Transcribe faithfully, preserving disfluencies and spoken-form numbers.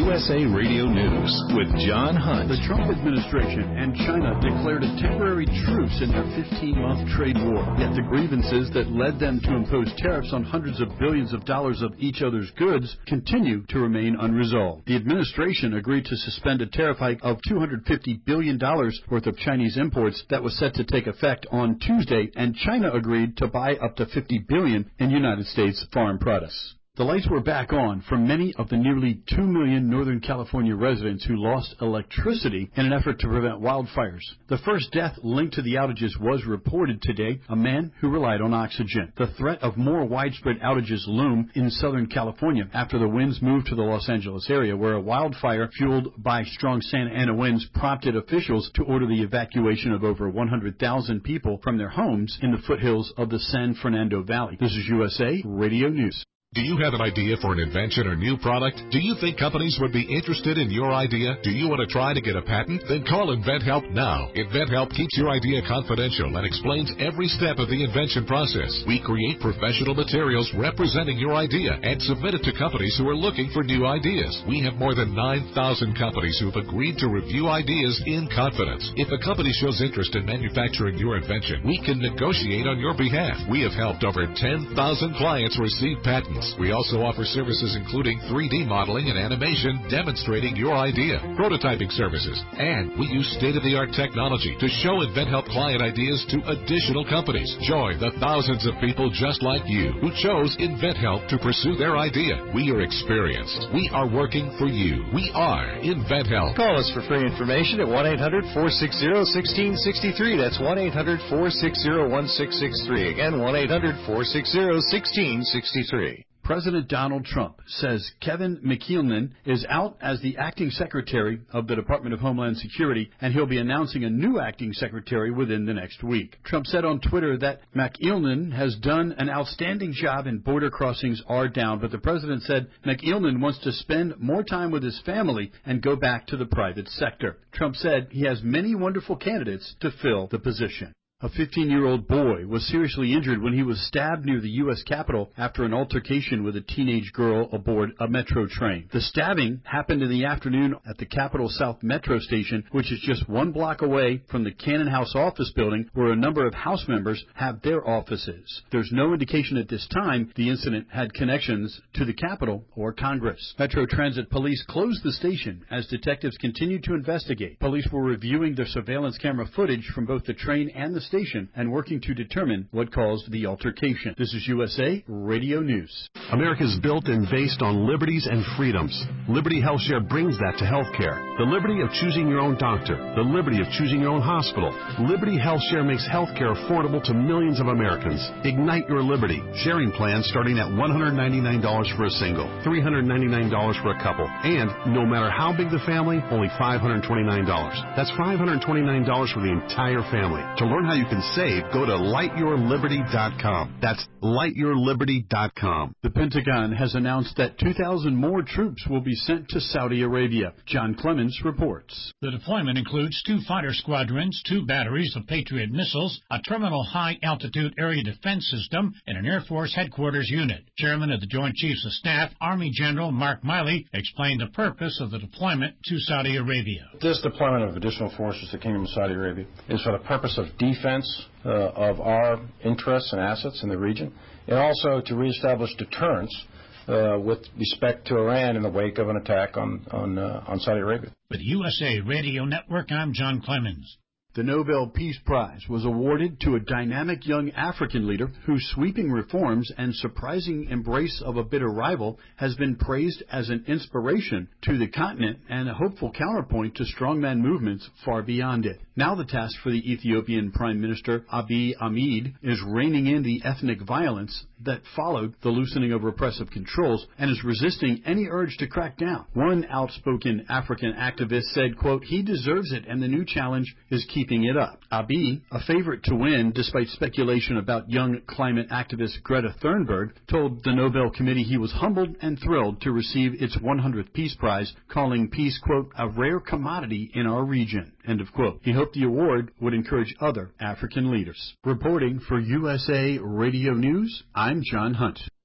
U S A Radio News with John Hunt. The Trump administration and China declared a temporary truce in their fifteen-month trade war. Yet the grievances that led them to impose tariffs on hundreds of billions of dollars of each other's goods continue to remain unresolved. The administration agreed to suspend a tariff hike of two hundred fifty billion dollars worth of Chinese imports that was set to take effect on Tuesday, and China agreed to buy up to fifty billion dollars in United States farm products. The lights were back on for many of the nearly two million Northern California residents who lost electricity in an effort to prevent wildfires. The first death linked to the outages was reported today, a man who relied on oxygen. The threat of more widespread outages loom in Southern California after the winds moved to the Los Angeles area, where a wildfire fueled by strong Santa Ana winds prompted officials to order the evacuation of over one hundred thousand people from their homes in the foothills of the San Fernando Valley. This is U S A Radio News. Do you have an idea for an invention or new product? Do you think companies would be interested in your idea? Do you want to try to get a patent? Then call InventHelp now. InventHelp keeps your idea confidential and explains every step of the invention process. We create professional materials representing your idea and submit it to companies who are looking for new ideas. We have more than nine thousand companies who have agreed to review ideas in confidence. If a company shows interest in manufacturing your invention, we can negotiate on your behalf. We have helped over ten thousand clients receive patents. We also offer services including three D modeling and animation demonstrating your idea, prototyping services, and we use state-of-the-art technology to show InventHelp client ideas to additional companies. Join the thousands of people just like you who chose InventHelp to pursue their idea. We are experienced. We are working for you. We are InventHelp. Call us for free information at one eight hundred, four six zero, one six six three. That's one eight hundred, four six zero, one six six three. Again, one eight hundred, four six zero, one six six three. President Donald Trump says Kevin McKeown is out as the acting secretary of the Department of Homeland Security, and he'll be announcing a new acting secretary within the next week. Trump said on Twitter that McKeown has done an outstanding job and border crossings are down, but the president said McKeown wants to spend more time with his family and go back to the private sector. Trump said he has many wonderful candidates to fill the position. A fifteen-year-old boy was seriously injured when he was stabbed near the U S Capitol after an altercation with a teenage girl aboard a metro train. The stabbing happened in the afternoon at the Capitol South Metro Station, which is just one block away from the Cannon House office building where a number of House members have their offices. There's no indication at this time the incident had connections to the Capitol or Congress. Metro Transit Police closed the station as detectives continued to investigate. Police were reviewing their surveillance camera footage from both the train and the station and working to determine what caused the altercation. This is U S A Radio News. America is built and based on liberties and freedoms. Liberty HealthShare brings that to healthcare. The liberty of choosing your own doctor. The liberty of choosing your own hospital. Liberty HealthShare makes healthcare affordable to millions of Americans. Ignite your liberty. Sharing plans starting at one hundred ninety-nine dollars for a single, three hundred ninety-nine dollars for a couple, and no matter how big the family, only five hundred twenty-nine dollars. That's five hundred twenty-nine dollars for the entire family. To learn how you can save, go to light your liberty dot com. That's light your liberty dot com. The Pentagon has announced that two thousand more troops will be sent to Saudi Arabia. John Clemens reports. The deployment includes two fighter squadrons, two batteries of Patriot missiles, a terminal high-altitude area defense system, and an Air Force headquarters unit. Chairman of the Joint Chiefs of Staff, Army General Mark Miley, explained the purpose of the deployment to Saudi Arabia. This deployment of additional forces to the Kingdom of Saudi Arabia is for the purpose of defense uh, of our interests and assets in the region, and also to reestablish deterrence uh, with respect to Iran in the wake of an attack on on, uh, on Saudi Arabia. With U S A Radio Network, I'm John Clemens. The Nobel Peace Prize was awarded to a dynamic young African leader whose sweeping reforms and surprising embrace of a bitter rival has been praised as an inspiration to the continent and a hopeful counterpoint to strongman movements far beyond it. Now the task for the Ethiopian Prime Minister Abiy Ahmed is reining in the ethnic violence that followed the loosening of repressive controls and is resisting any urge to crack down. One outspoken African activist said, quote, "He deserves it and the new challenge is keeping it up." Abiy, a favorite to win despite speculation about young climate activist Greta Thunberg, told the Nobel Committee he was humbled and thrilled to receive its one hundredth Peace Prize, calling peace, quote, "a rare commodity in our region," end of quote. He hoped the award would encourage other African leaders. Reporting for U S A Radio News, I'm John Hunt.